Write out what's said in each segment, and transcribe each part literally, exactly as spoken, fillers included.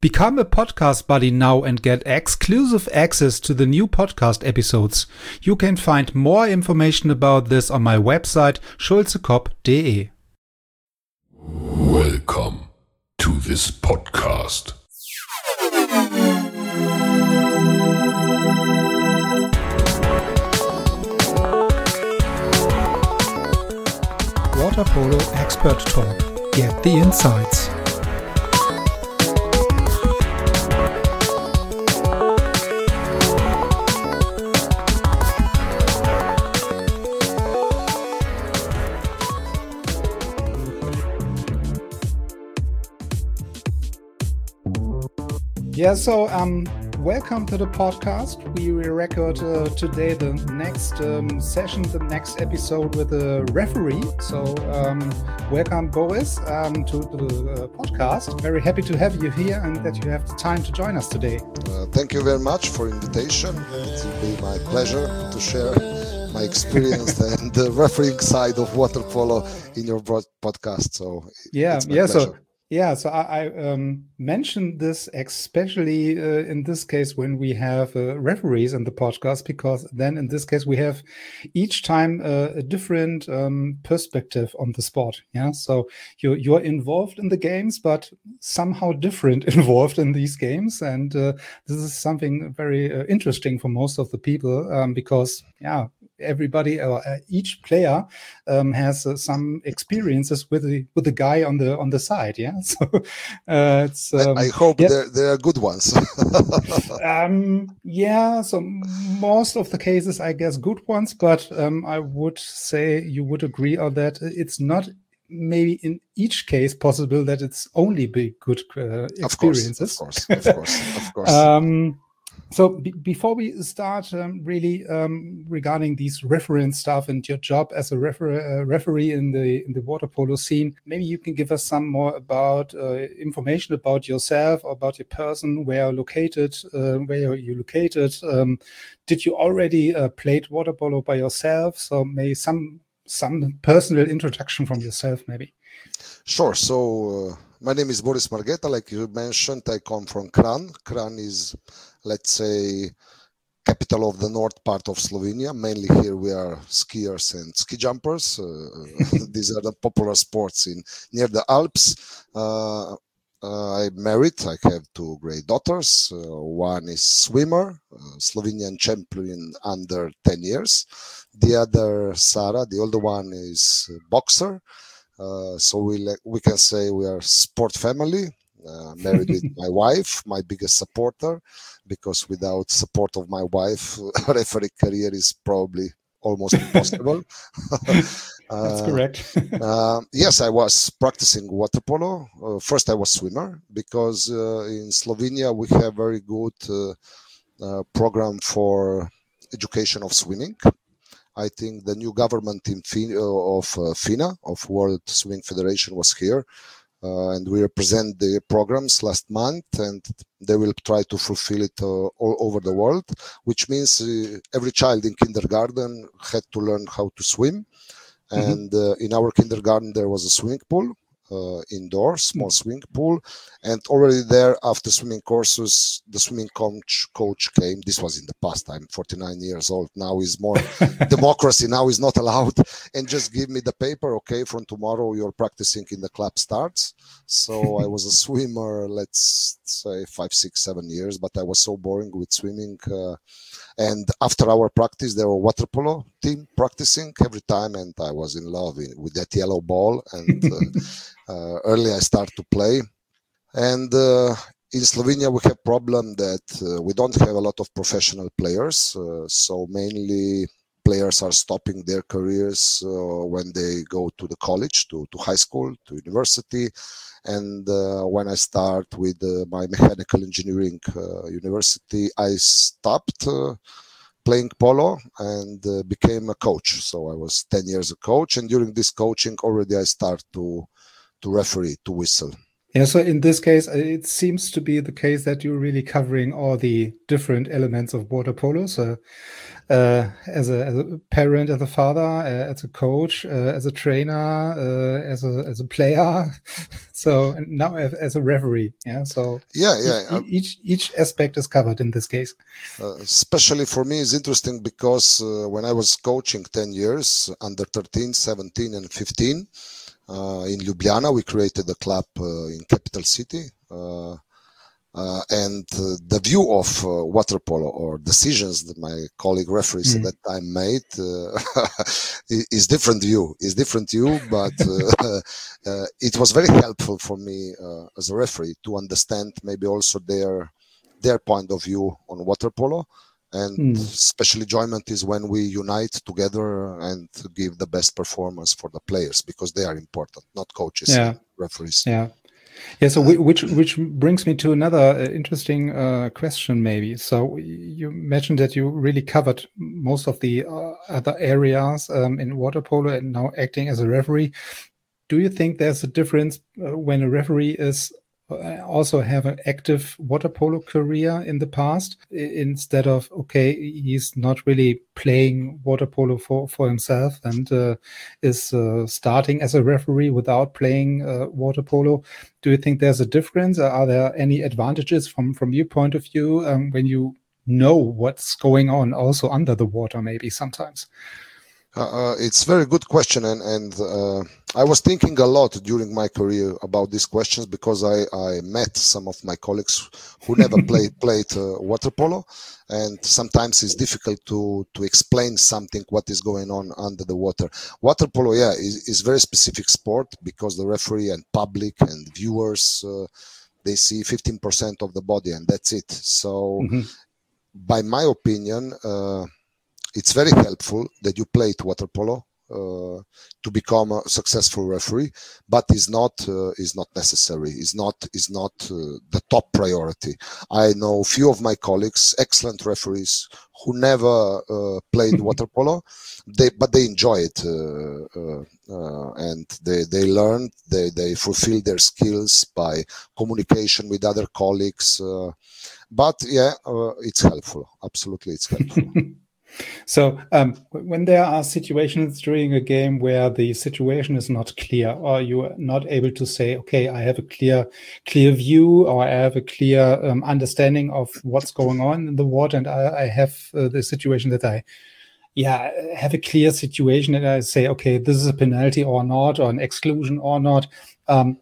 Become a podcast buddy now and get exclusive access to the new podcast episodes. You can find more information about this on my website schulzekop dot de. Welcome to this podcast. Water Polo Expert Talk. Get the insights. Yeah, so um, welcome to the podcast. We will record uh, today the next um, session, the next episode with a referee. So um, welcome, Boris, um, to the uh, podcast. Very happy to have you here and that you have the time to join us today. Uh, thank you very much for the invitation. It will be my pleasure to share my experience and the refereeing side of water polo in your podcast. So yeah, it's my yeah. pleasure. So. Yeah, so I, I um, mentioned this especially uh, in this case when we have uh, referees in the podcast, because then in this case we have each time uh, a different um, perspective on the sport. Yeah, so you're you're involved in the games, but somehow different involved in these games, and uh, this is something very uh, interesting for most of the people um, because yeah. Everybody, uh, each player um, has uh, some experiences with the with the guy on the on the side. Yeah, so uh, it's. Um, I, I hope yeah. they're they're good ones. um, yeah, so most of the cases, I guess, good ones. But um, I would say you would agree on that it's not maybe in each case possible that it's only be good uh, experiences. Of course, of course, of course, of course. um, So b- before we start um, really um, regarding these reference stuff and your job as a refer- uh, referee in the in the water polo scene, maybe you can give us some more about uh, information about yourself, about your person, where you're located, uh, where you're located. Um, did you already uh, played water polo by yourself? So maybe some some personal introduction from yourself, maybe. Sure. So uh, my name is Boris Margheta. Like you mentioned, I come from Kranj. Kranj is, let's say, capital of the north part of Slovenia. Mainly here we are skiers and ski jumpers. Uh, these are the popular sports in near the Alps. Uh, uh, I'm married. I have two great daughters. Uh, one is swimmer, uh, Slovenian champion under ten years. The other, Sara, the older one, is a boxer. Uh, so we we can say we are sport family. Uh, married with my wife, my biggest supporter, because without support of my wife, a referee career is probably almost impossible. That's uh, correct. uh, yes, I was practicing water polo. Uh, first, I was swimmer because uh, in Slovenia we have very good uh, uh, program for education of swimming. I think the new government in fin- of uh, FINA, of World Swimming Federation, was here. Uh, and we represent the programs last month, and they will try to fulfill it uh, all over the world, which means uh, every child in kindergarten had to learn how to swim. Mm-hmm. And uh, in our kindergarten, there was a swimming pool, uh, indoor, small mm-hmm. swimming pool. And already there, after swimming courses, the swimming coach, coach came. This was in the past. I'm forty-nine years old. Now is more democracy. Now is not allowed. And just give me the paper. Okay, from tomorrow, you're practicing in the club starts. So I was a swimmer, let's say five, six, seven years. But I was so boring with swimming. Uh, and after our practice, there were water polo team practicing every time. And I was in love in, with that yellow ball. And uh, uh, early I started to play. And uh, in Slovenia, we have problem that uh, we don't have a lot of professional players. Uh, so mainly players are stopping their careers uh, when they go to the college, to, to high school, to university. And uh, when I start with uh, my mechanical engineering uh, university, I stopped uh, playing polo and uh, became a coach. So I was ten years a coach. And during this coaching, already I start to, to referee, to whistle. Yeah, so in this case, it seems to be the case that you're really covering all the different elements of water polo. So, uh, as a as a parent, as a father, uh, as a coach, uh, as a trainer, uh, as a as a player, so and now as, as a referee. Yeah, so Yeah, each, yeah. Uh, each each aspect is covered in this case. uh, especially for me, is interesting because uh, when I was coaching ten years, under thirteen, seventeen, and fifteen. Uh, in Ljubljana, we created a club uh, in capital city, uh, uh, and uh, the view of uh, water polo or decisions that my colleague referees mm. at that time made uh, is different view. Is different view, but uh, uh, it was very helpful for me uh, as a referee to understand maybe also their their point of view on water polo. And mm. special enjoyment is when we unite together and give the best performance for the players, because they are important, not coaches, yeah. referees. Yeah, yeah. So uh, which which brings me to another uh, interesting uh, question, maybe. So you mentioned that you really covered most of the uh, other areas um, in water polo, and now acting as a referee. Do you think there's a difference uh, when a referee is also have an active water polo career in the past, instead of, okay, he's not really playing water polo for, for himself and uh, is uh, starting as a referee without playing uh, water polo? Do you think there's a difference? Are there any advantages from, from your point of view um, when you know what's going on also under the water, maybe sometimes? Uh, it's a very good question, and, and uh, I was thinking a lot during my career about these questions, because I, I met some of my colleagues who never played played uh, water polo, and sometimes it's difficult to to explain something what is going on under the water. Water polo, yeah, is, is very specific sport, because the referee and public and viewers uh, they see fifteen percent of the body, and that's it. So, mm-hmm. by my opinion, Uh, it's very helpful that you played water polo uh, to become a successful referee, but is not uh, is not necessary. Is not is not uh, the top priority. I know a few of my colleagues, excellent referees, who never uh, played water polo, they but they enjoy it uh, uh, uh, and they they learn. They they fulfill their skills by communication with other colleagues. Uh, but yeah, uh, it's helpful. Absolutely, it's helpful. So um, when there are situations during a game where the situation is not clear, or you are not able to say, okay, I have a clear, clear view, or I have a clear um, understanding of what's going on in the water, and I, I have uh, the situation that I, yeah, have a clear situation, and I say, okay, this is a penalty or not, or an exclusion or not. Um,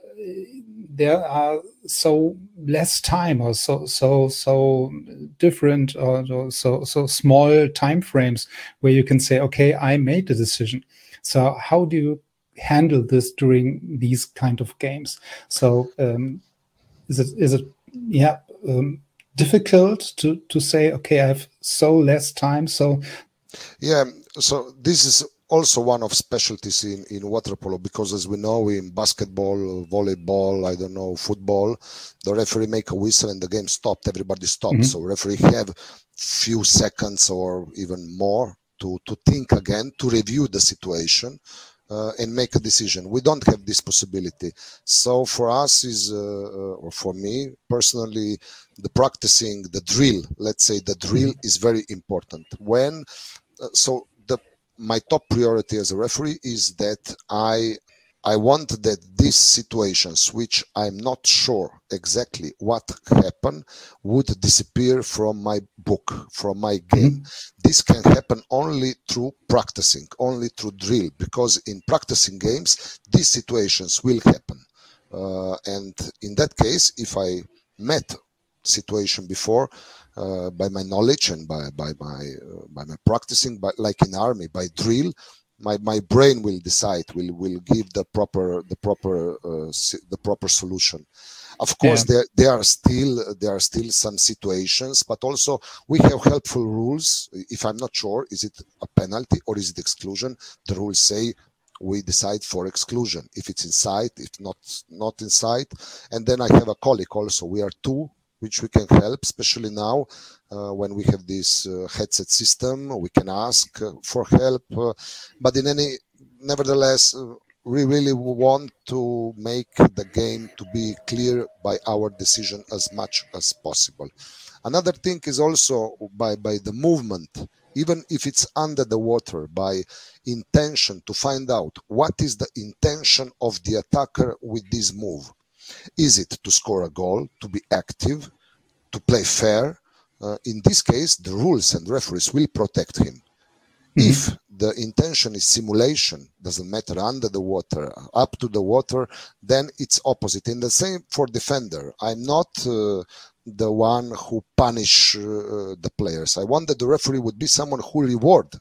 there are so less time, or so so so different, or so so small time frames where you can say, okay, I made the decision. So how do you handle this during these kind of games? So um, is it is it yeah um, difficult to to say, okay, I have so less time? So yeah, so this is also one of specialties in, in water polo, because as we know, in basketball, volleyball, I don't know, football, the referee make a whistle and the game stopped, everybody stopped. Mm-hmm. So referee have few seconds or even more to, to think again, to review the situation uh, and make a decision. We don't have this possibility. So for us is, uh, or for me personally, the practicing, the drill, let's say the drill mm-hmm. is very important. When, uh, so my top priority as a referee is that I I want that these situations, which I'm not sure exactly what happened, would disappear from my book, from my game. Mm-hmm. This can happen only through practicing, only through drill, because in practicing games, these situations will happen. Uh, and in that case, if I met situation before, Uh, by my knowledge and by by my uh, by my practicing, but like in army, by drill, my my brain will decide, will will give the proper the proper uh, the proper solution. Of course, yeah. there there are still there are still some situations, but also we have helpful rules. If I'm not sure, is it a penalty or is it exclusion? The rules say we decide for exclusion if it's inside, if not not inside, and then I have a colleague also. We are two, which we can help, especially now uh, when we have this uh, headset system. We can ask uh, for help, uh, but in any, nevertheless, uh, we really want to make the game to be clear by our decision as much as possible. Another thing is also by, by the movement, even if it's under the water, by intention to find out what is the intention of the attacker with this move. Is it to score a goal, to be active, to play fair? Uh, in this case, the rules and referees will protect him. Mm-hmm. If the intention is simulation, doesn't matter, under the water, up to the water, then it's opposite. And the same for defender. I'm not uh, the one who punish uh, the players. I want that the referee would be someone who reward,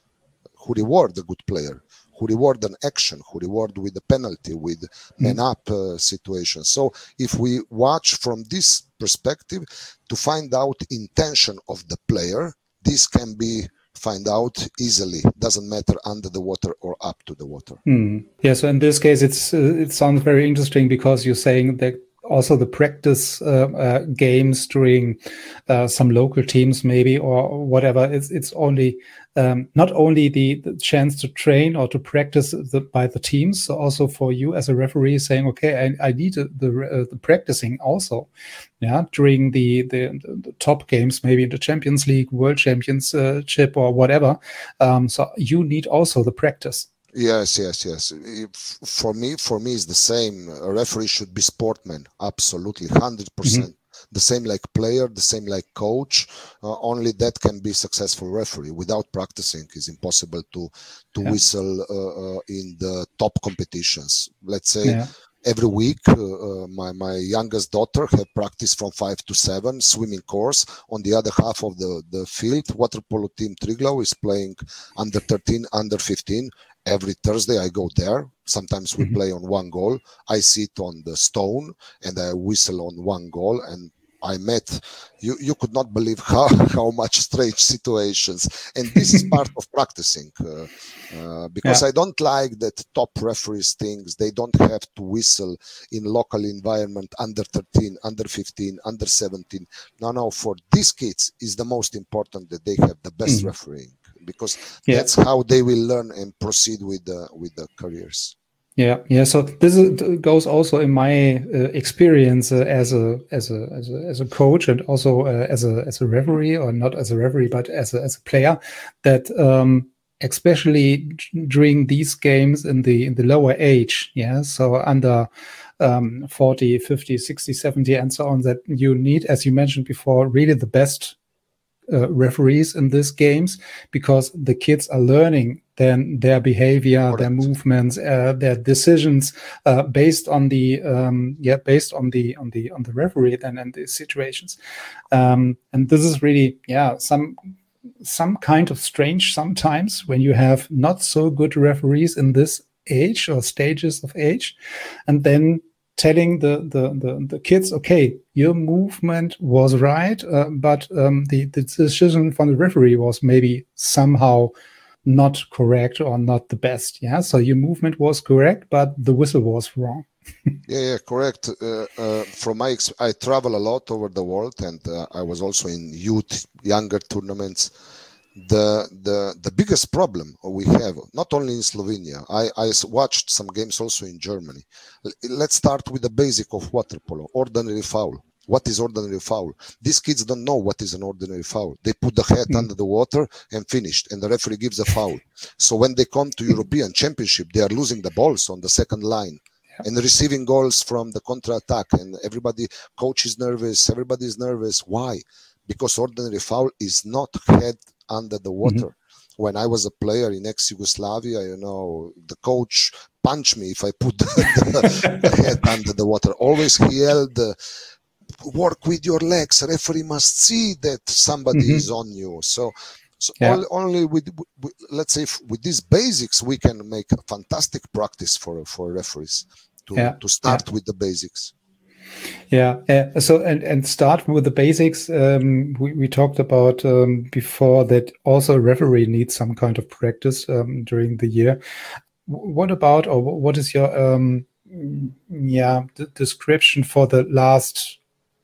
who reward the good player, who reward an action, who reward with a penalty, with mm-hmm. man up uh, situation. So if we watch from this perspective to find out intention of the player, this can be find out easily. Doesn't matter under the water or up to the water. Mm. Yeah. So in this case, it's uh, it sounds very interesting because you're saying that also the practice uh, uh, games during uh, some local teams maybe or whatever. It's it's only um, not only the, the chance to train or to practice the, by the teams, so also for you as a referee saying, okay, I, I need the the, uh, the practicing also, yeah, during the, the the top games, maybe in the Champions League, World Championship, or whatever. Um, so you need also the practice. Yes, yes, yes. For me, for me, it's the same. A referee should be sportman, absolutely, hundred percent. Mm-hmm. The same like player, the same like coach. Uh, only that can be successful referee. Without practicing, it's impossible to to yeah. whistle uh, uh, in the top competitions. Let's say. Yeah. Every week, uh, uh, my, my youngest daughter have practice from five to seven swimming course. On the other half of the, the field, water polo team Triglav is playing under thirteen, under fifteen. Every Thursday I go there. Sometimes we mm-hmm. play on one goal. I sit on the stone and I whistle on one goal. And I met, you, you could not believe how, how much strange situations. And this is part of practicing uh, uh, because yeah. I don't like that top referees things. They don't have to whistle in local environment under thirteen, under fifteen, under seventeen. No, no, for these kids is the most important that they have the best mm. refereeing because yeah. that's how they will learn and proceed with the, with the careers. Yeah, yeah. So this is, goes also in my uh, experience uh, as a as a as a as a coach and also uh, as a as a referee, or not as a referee, but as a as a player. That um, especially during these games in the in the lower age, yeah. So under um, forty, fifty, sixty, seventy, and so on. That you need, as you mentioned before, really the best uh, referees in these games because the kids are learning then their behavior, Correct. Their movements, uh, their decisions, uh, based on the um, yeah, based on the on the on the referee then and the situations, um, and this is really yeah some some kind of strange sometimes when you have not so good referees in this age or stages of age, and then telling the the the, the kids, okay, your movement was right, uh, but um, the the decision from the referee was maybe somehow not correct or not the best. Yeah, so your movement was correct, but the whistle was wrong. yeah, yeah, correct. Uh, uh, from my, ex- I travel a lot over the world, and uh, I was also in youth, younger tournaments. The the the biggest problem we have, not only in Slovenia, I I watched some games also in Germany. Let's start with the basic of water polo: ordinary foul. What is ordinary foul? These kids don't know what is an ordinary foul. They put the head mm. under the water and finished, and the referee gives a foul. So when they come to European Championship, they are losing the balls on the second line yeah. and receiving goals from the counter-attack. And everybody, coach is nervous, everybody is nervous. Why? Because ordinary foul is not head under the water. Mm-hmm. When I was a player in ex-Yugoslavia, you know, the coach punched me if I put the, the, the head under the water. Always he yelled, uh, work with your legs. Referee must see that somebody mm-hmm. is on you. So, so yeah. all, only with, with, let's say, with these basics, we can make a fantastic practice for for referees to yeah. to start yeah. with the basics. Yeah. Uh, so and and start with the basics. Um, we we talked about um, before that also a referee needs some kind of practice um, during the year. What about, or what is your um, yeah d- description for the last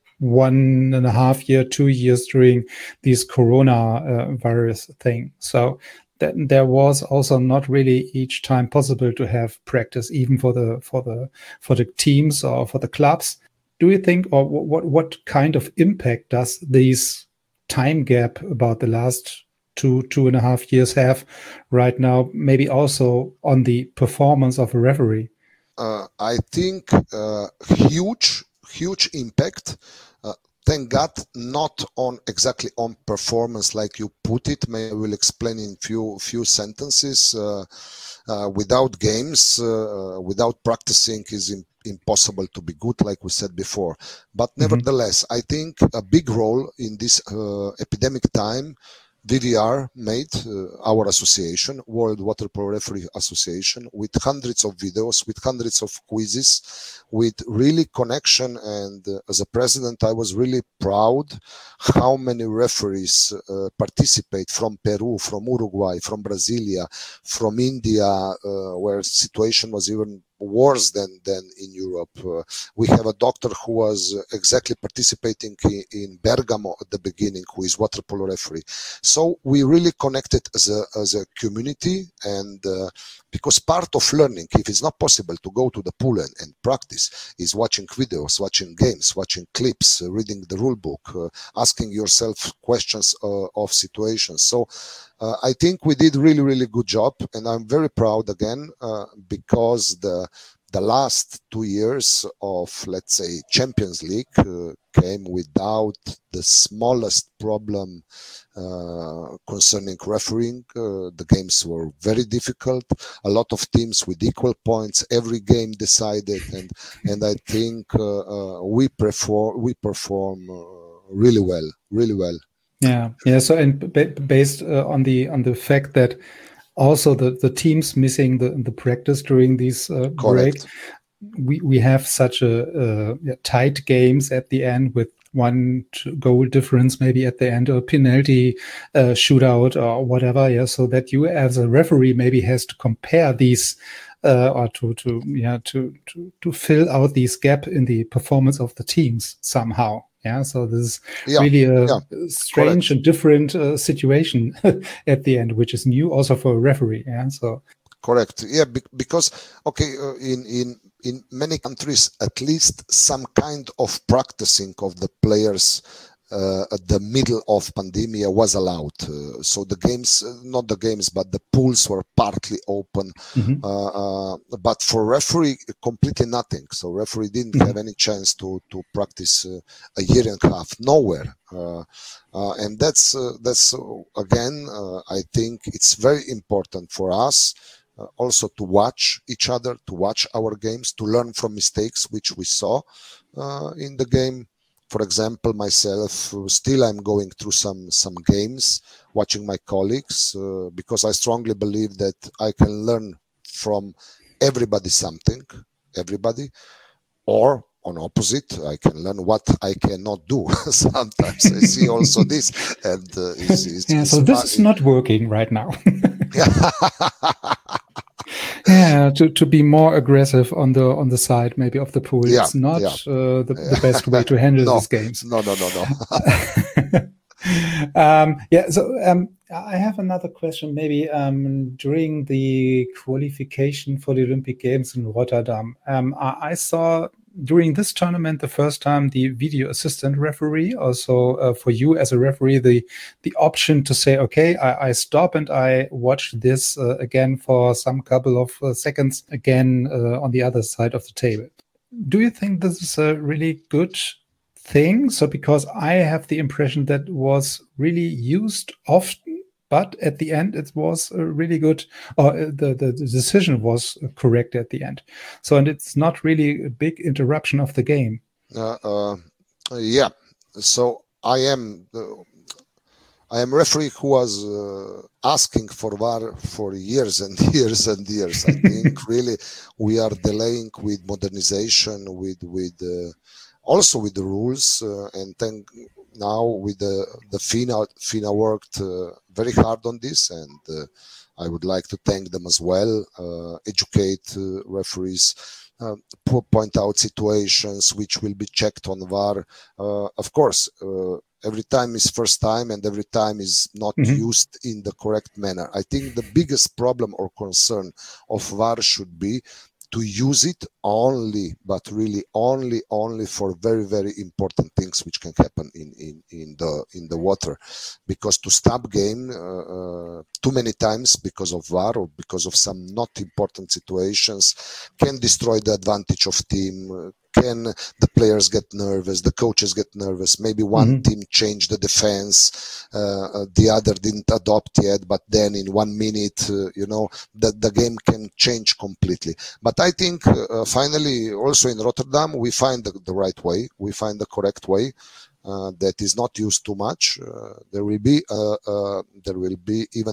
one and a half year, two years during this corona uh, virus thing? So that there was also not really each time possible to have practice, even for the for the for the teams or for the clubs. Do you think, or what what kind of impact does these time gap about the last two two and a half years have right now, maybe also on the performance of a referee? Uh, I think uh, huge, huge impact. Uh, thank God, not on exactly on performance like you put it. Maybe I will explain in few few sentences. Uh, uh, without games, uh, without practicing, is in, impossible to be good, like we said before. But nevertheless, mm-hmm. I think a big role in this uh, epidemic time, V V R made, uh, our association, World Water Polo Referee Association, with hundreds of videos, with hundreds of quizzes, with really connection. And uh, as a president, I was really proud how many referees uh, participate from Peru, from Uruguay, from Brasilia, from India, uh, where situation was even worse than than in Europe. Uh, we have a doctor who was exactly participating in, in Bergamo at the beginning, who is water polo referee. So we really connected as a as a community, and uh, because part of learning, if it's not possible to go to the pool and, and practice, is watching videos, watching games, watching clips, uh, reading the rule book, uh, asking yourself questions uh, of situations. So uh, I think we did really, really good job, and I'm very proud again uh, because the the last two years of, let's say, Champions League uh, came without the smallest problem uh, concerning refereeing. Uh, the games were very difficult. A lot of teams with equal points. Every game decided, and and I think uh, uh, we perform we perform uh, really well, really well. Yeah, yeah. So, and b- based uh, on the on the fact that also the, the teams missing the the practice during these uh, breaks, we we have such a, a tight games at the end with one goal difference, maybe at the end, or penalty uh, shootout or whatever. Yeah, so that you as a referee maybe has to compare these. Uh, or to to yeah to, to to fill out these gap in the performance of the teams somehow. Yeah, so this is yeah, really a yeah, strange correct. and different uh, situation at the end, which is new also for a referee. Yeah, so correct. Yeah, be- because okay, uh, in in in many countries, at least some kind of practicing of the players. Uh, at the middle of pandemic was allowed. Uh, so the games, uh, not the games, but the pools were partly open. Mm-hmm. Uh, uh, but for referee, completely nothing. So referee didn't mm-hmm. have any chance to to practice uh, a year and a half, nowhere. Uh, uh, and that's uh, that's uh, again, uh, I think it's very important for us. Uh, also to watch each other, to watch our games, to learn from mistakes which we saw uh, in the game. For example, myself, still I'm going through some some games, watching my colleagues, uh, because I strongly believe that I can learn from everybody something, everybody, or on opposite, I can learn what I cannot do. Sometimes I see also this, and uh, it's, it's, yeah. It's so this is not working right now. Yeah, to, to be more aggressive on the on the side maybe of the pool. Yeah, it's not yeah. uh, the, the best way to handle no, these games. No, no, no, no. um, yeah, so um, I have another question. Maybe um, during the qualification for the Olympic Games in Rotterdam, um, I, I saw during this tournament the first time the video assistant referee, also uh, for you as a referee, the the option to say, okay, I, I stop and I watch this uh, again for some couple of uh, seconds again uh, on the other side of the table. Do you think this is a really good thing? So because I have the impression that was really used often, but at the end, it was a really good, or the, the, the decision was correct at the end. So, and it's not really a big interruption of the game. Uh, uh, yeah. So I am, uh, I am referee who was uh, asking for V A R for years and years and years. I think really we are delaying with modernization, with with uh, also with the rules, uh, and then. Now with the the FINA, FINA worked uh, very hard on this, and uh, I would like to thank them as well. Uh, educate uh, referees, uh, point out situations which will be checked on V A R. Uh, of course, uh, Every time is first time, and every time is not Mhm. used in the correct manner. I think the biggest problem or concern of V A R should be to use it only, but really only, only for very, very important things which can happen in in, in the in the water, because to stop game uh, uh, too many times because of V A R or because of some not important situations can destroy the advantage of team. Uh, can the players get nervous, the coaches get nervous, maybe one Mhm. team changed the defense, uh, uh, the other didn't adopt yet, but then in one minute, uh, you know, the, the game can change completely. But I think uh, finally also in Rotterdam, we find the, the right way, we find the correct way. Uh, that is not used too much. Uh, there will be, uh, uh, there will be even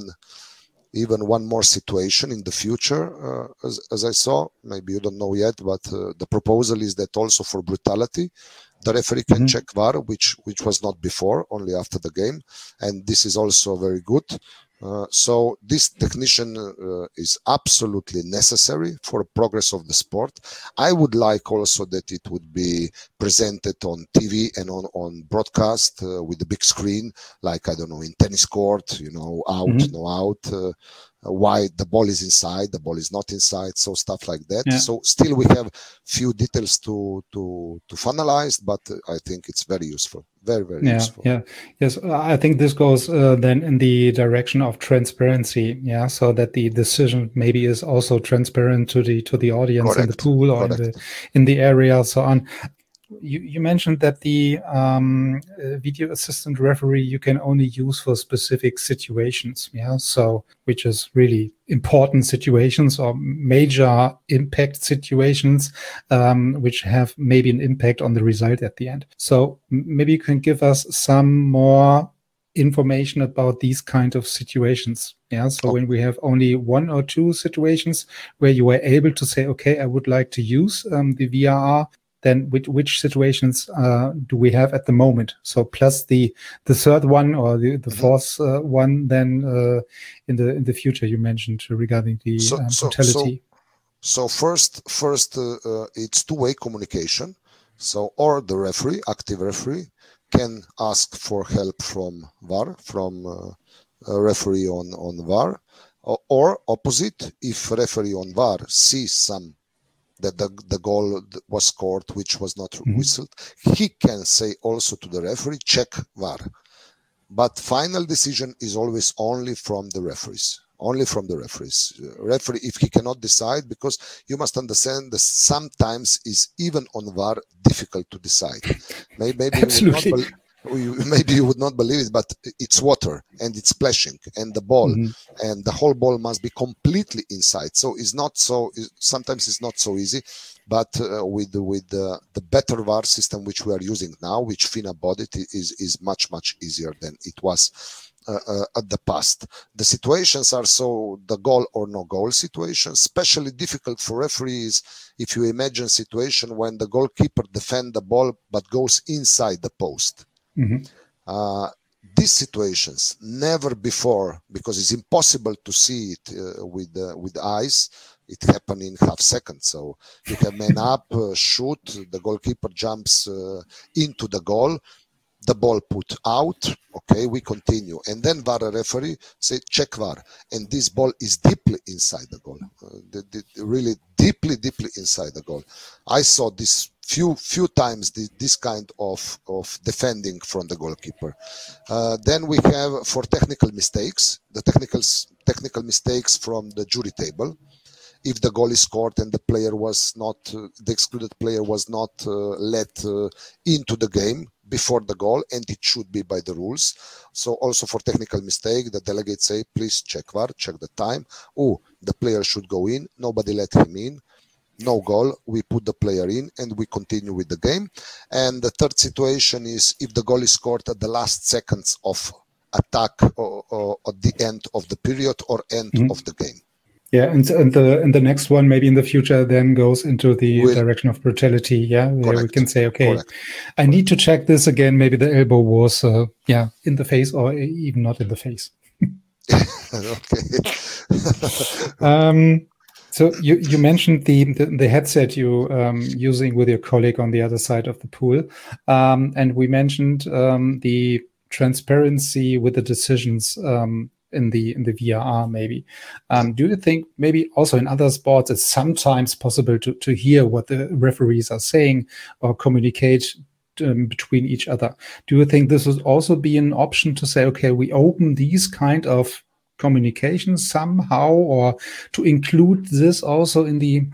even one more situation in the future, uh, as, as I saw. Maybe you don't know yet, but uh, the proposal is that also for brutality, the referee can Mhm. check V A R, which which was not before, only after the game, and this is also very good. Uh, so this technician uh, is absolutely necessary for progress of the sport. I would like also that it would be presented on T V and on, on broadcast uh, with the big screen, like, I don't know, in tennis court, you know, out, Mhm. no out, uh, why the ball is inside, the ball is not inside, so stuff like that. Yeah. So still we have few details to to to finalize, but I think it's very useful, very very Yeah, useful. yeah, yes. I think this goes uh, then in the direction of transparency. Yeah, so that the decision maybe is also transparent to the to the audience in the Correct, pool or in correct. the in the area, so on. You, you mentioned that the um, uh, video assistant referee you can only use for specific situations. Yeah, so which is really important situations or major impact situations, um, which have maybe an impact on the result at the end. So m- maybe you can give us some more information about these kind of situations. Yeah, so Okay. when we have only one or two situations where you were able to say, okay, I would like to use um, the V R R, then which, which situations uh, do we have at the moment? So plus the the third one or the, the Mhm. fourth uh, one, then uh, in the in the future you mentioned regarding the So um, so so brutality. so first first uh, uh, it's two-way communication. So or the referee, active referee, can ask for help from V A R, from uh, a referee on on V A R, or, or opposite, if referee on V A R sees some that the, the goal was scored which was not Mhm. whistled, he can say also to the referee, check V A R. But final decision is always only from the referees. Only from the referees. Uh, referee, if he cannot decide, because you must understand that sometimes is even on V A R difficult to decide. Maybe, maybe you would not. Absolutely. Be- maybe you would not believe it, but it's water and it's splashing, and the ball Mhm. and the whole ball must be completely inside. So it's not so. Sometimes it's not so easy. But uh, with with the, the better V A R system which we are using now, which FINA bodied, is is much much easier than it was uh, uh, at the past. The situations are so the goal or no goal situation, especially difficult for referees if you imagine situation when the goalkeeper defend the ball but goes inside the post. Mhm. Uh, these situations never before, because it's impossible to see it uh, with uh, with eyes. It happened in half second. So you have man up, uh, shoot, the goalkeeper jumps uh, into the goal, the ball put out. Okay, we continue, and then V A R referee say check V A R, and this ball is deeply inside the goal, uh, the, the, really deeply, deeply inside the goal. I saw this few few times the, this kind of of defending from the goalkeeper. Uh, then we have for technical mistakes, the technical technical mistakes from the jury table. If the goal is scored and the player was not, uh, the excluded player was not uh, let uh, into the game before the goal, and it should be by the rules. So also for technical mistake, the delegates say, please check V A R, check the time. Oh, the player should go in. Nobody let him in. No goal. We put the player in and we continue with the game. And the third situation is if the goal is scored at the last seconds of attack or, or at the end of the period or end Mhm. of the game. Yeah, and, and the and the next one maybe in the future then goes into the Will- direction of brutality. Yeah, where we Correct. can say, okay, Correct. I need to check this again. Maybe the elbow was, uh, yeah, in the face or even not in the face. Okay. Um, So you, you mentioned the, the, the headset you um, using with your colleague on the other side of the pool. Um, and we mentioned um, the transparency with the decisions um, in the in the V R R maybe. Um, do you think maybe also in other sports it's sometimes possible to, to hear what the referees are saying or communicate um, between each other? Do you think this would also be an option to say, okay, we open these kind of communication somehow, or to include this also in the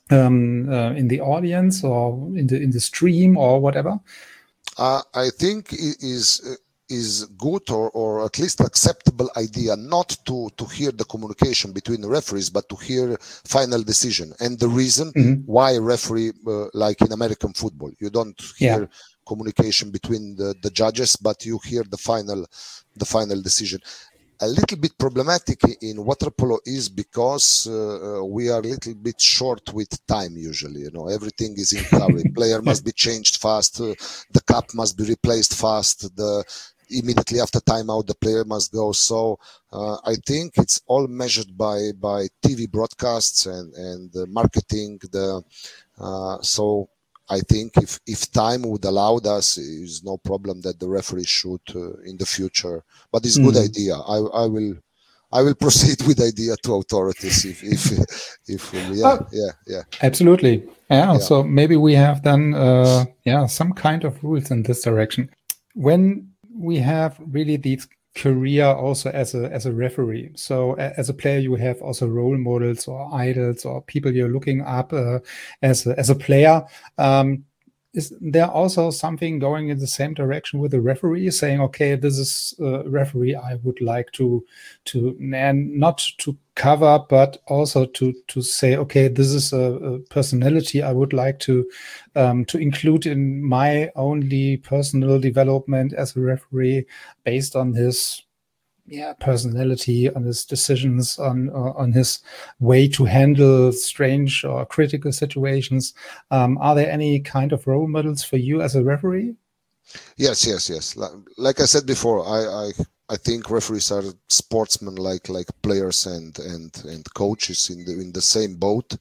um, uh, in the audience or in the in the stream or whatever? Uh, I think it is uh, is good or, or at least acceptable idea not to to hear the communication between the referees, but to hear final decision and the reason mm-hmm. why referee, uh, like in American football, you don't hear yeah. communication between the, the judges, but you hear the final the final decision. A little bit problematic in water polo is because uh, we are a little bit short with time usually. You know, everything is in hurry. Player must be changed fast. Uh, the cup must be replaced fast. The immediately after timeout, the player must go. So uh, I think it's all measured by by T V broadcasts and and the marketing. The uh, so. I think if, if time would allow us, is no problem that the referee should uh, in the future. But it's a good mm. idea. I, I will I will proceed with the idea to authorities if if if yeah oh, yeah yeah absolutely yeah. yeah. So maybe we have then uh, yeah some kind of rules in this direction. When we have really these career also as a as a referee, so as a player you have also role models or idols or people you're looking up uh, as a, as a player. Um, is there also something going in the same direction with the referee, saying, okay, this is a referee I would like to to and not to cover, but also to to say, okay, this is a, a personality I would like to um, to include in my only personal development as a referee based on his yeah personality, on his decisions, on uh, on his way to handle strange or critical situations. Um, are there any kind of role models for you as a referee? Yes, yes, yes. Like, like I said before, I, I I think referees are sportsmen, like like players and and and coaches in the in the same boat.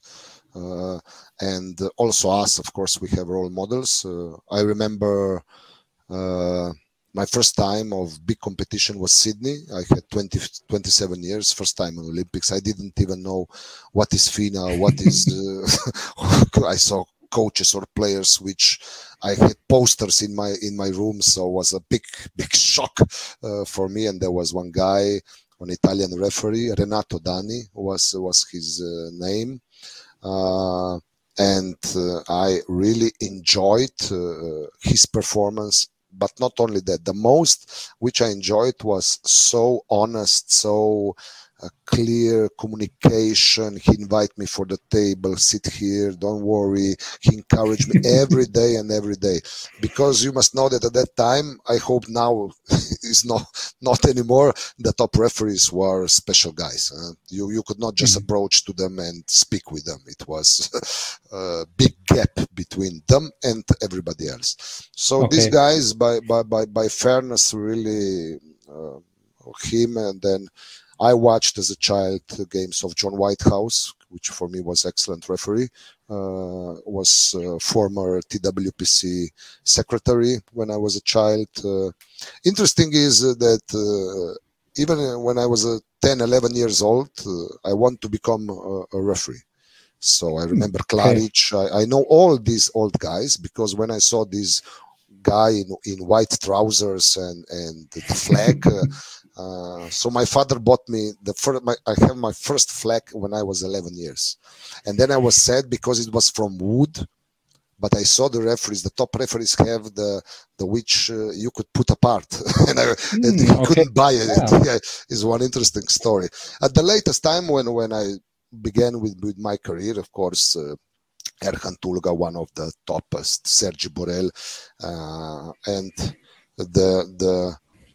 Uh, and also us, of course, we have role models. Uh, I remember. Uh, My first time of big competition was Sydney. I had twenty, twenty-seven years, first time in Olympics. I didn't even know what is FINA, what is... Uh, I saw coaches or players, which I had posters in my in my room, so it was a big, big shock uh, for me. And there was one guy, an Italian referee, Renato Dani was, was his uh, name. Uh, and uh, I really enjoyed uh, his performance. But not only that, the most which I enjoyed was so honest, so uh, clear communication. He invited me for the table, sit here, don't worry. He encouraged me every day and every day. Because you must know that at that time, I hope now is not not anymore, the top referees were special guys. Uh, you, you could not just mm-hmm. approach to them and speak with them. It was a big gap between them and everybody else. So okay. These guys, by, by, by, by fairness, really, uh, him, and then I watched as a child the games of John Whitehouse, which for me was excellent referee, uh, was uh, former T W P C secretary when I was a child. Uh, interesting is uh, that uh, even when I was uh, ten, eleven years old, uh, I want to become a, a referee. So I remember Klaric. Okay. I, I know all these old guys because when I saw this guy in, in white trousers and, and the flag, uh, Uh, so my father bought me the first. My, I have my first flag when I was eleven years, and then I was sad because it was from wood. But I saw the referees, the top referees, have the the which uh, you could put apart, and, I, mm, and you okay. couldn't buy it. Yeah. Yeah, is one interesting story. At the latest time when when I began with with my career, of course. Uh, Erhan Tulga, one of the toppest, Sergi Borel, uh, and the the.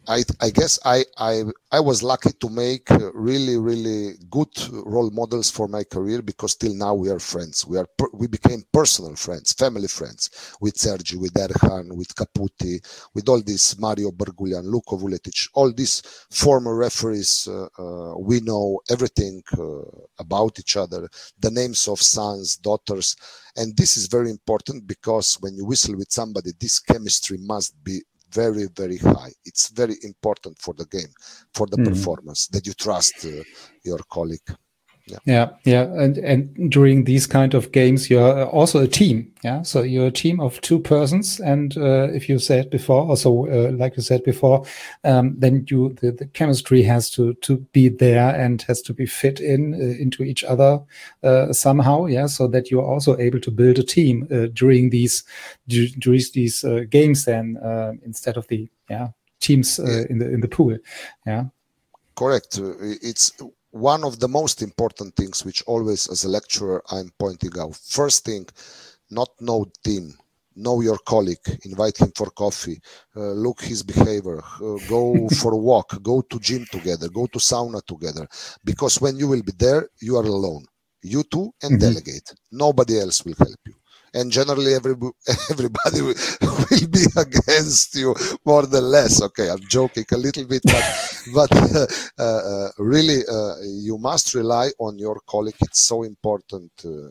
I, I guess I, I I was lucky to make really really good role models for my career, because till now we are friends. We are we became personal friends, family friends with Sergi, with Erhan, with Caputi, with all these Mario Bergulian, Luko Vuletic, all these former referees. Uh, uh, we know everything uh, about each other, the names of sons, daughters, and this is very important, because when you whistle with somebody, this chemistry must be very, very high. It's very important for the game, for the mm. performance, that you trust uh, your colleague. Yeah, yeah, yeah. And and during these kind of games, you're also a team. Yeah, so you're a team of two persons. And uh, if you said before, also uh, like you said before, um, then you the, the chemistry has to to be there and has to be fit in uh, into each other uh, somehow. Yeah, so that you're also able to build a team uh, during these during these uh, games. Then uh, instead of the yeah teams uh, yeah. in the in the pool. Yeah, correct. It's one of the most important things which always as a lecturer I'm pointing out. First thing, not know team, know your colleague, invite him for coffee, uh, look his behavior, uh, go for a walk, go to gym together, go to sauna together. Because when you will be there, you are alone. You two and mm-hmm. delegate. Nobody else will help you. And generally every, everybody will, will be against you more than less. Okay, I'm joking a little bit, but, but uh, uh, really uh, you must rely on your colleague. It's so important uh,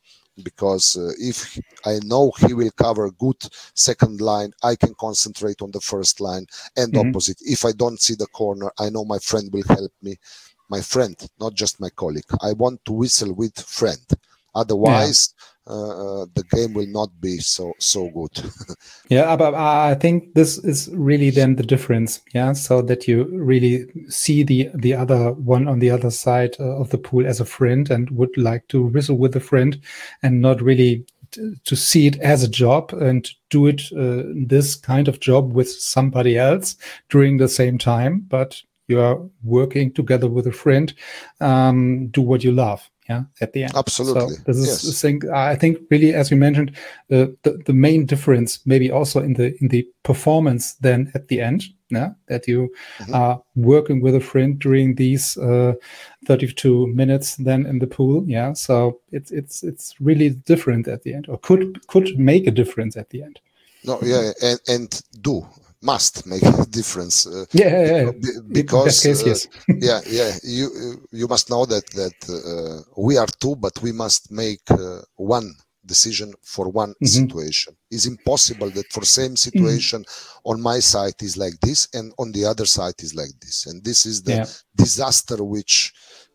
because uh, if I know he will cover good second line, I can concentrate on the first line, and mm-hmm. opposite. If I don't see the corner, I know my friend will help me. My friend, not just my colleague. I want to whistle with friend. Otherwise, yeah. Uh, the game will not be so so good. Yeah, but I think this is really then the difference. Yeah, so that you really see the the other one on the other side uh, of the pool as a friend and would like to whistle with a friend, and not really t- to see it as a job and do it uh, this kind of job with somebody else during the same time. But you are working together with a friend. Um, do what you love. Yeah, at the end. Absolutely. So this is yes. the thing. I think really, as you mentioned, uh, the the main difference, maybe also in the in the performance, then at the end, yeah, that you mm-hmm. are working with a friend during these uh, thirty-two minutes, then in the pool. Yeah, so it's it's it's really different at the end, or could could make a difference at the end. No, yeah, and and do. Must make a difference. Uh, yeah, yeah, yeah. Because case, uh, yes. yeah, yeah. You you must know that that uh, we are two, but we must make uh, one decision for one mm-hmm. situation. It's impossible that for same situation mm-hmm. on my side is like this and on the other side is like this. And this is the yeah. disaster which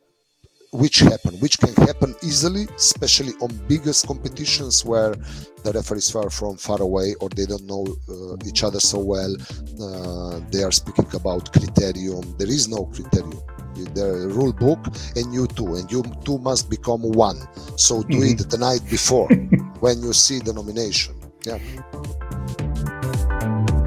which happen, which can happen easily, especially on biggest competitions where the referees are from far away or they don't know uh, each other so well. Uh, they are speaking about criterium. There is no criterium. There is a rule book and you two, and you two must become one. So do mm-hmm. it the night before when you see the nomination. Yeah.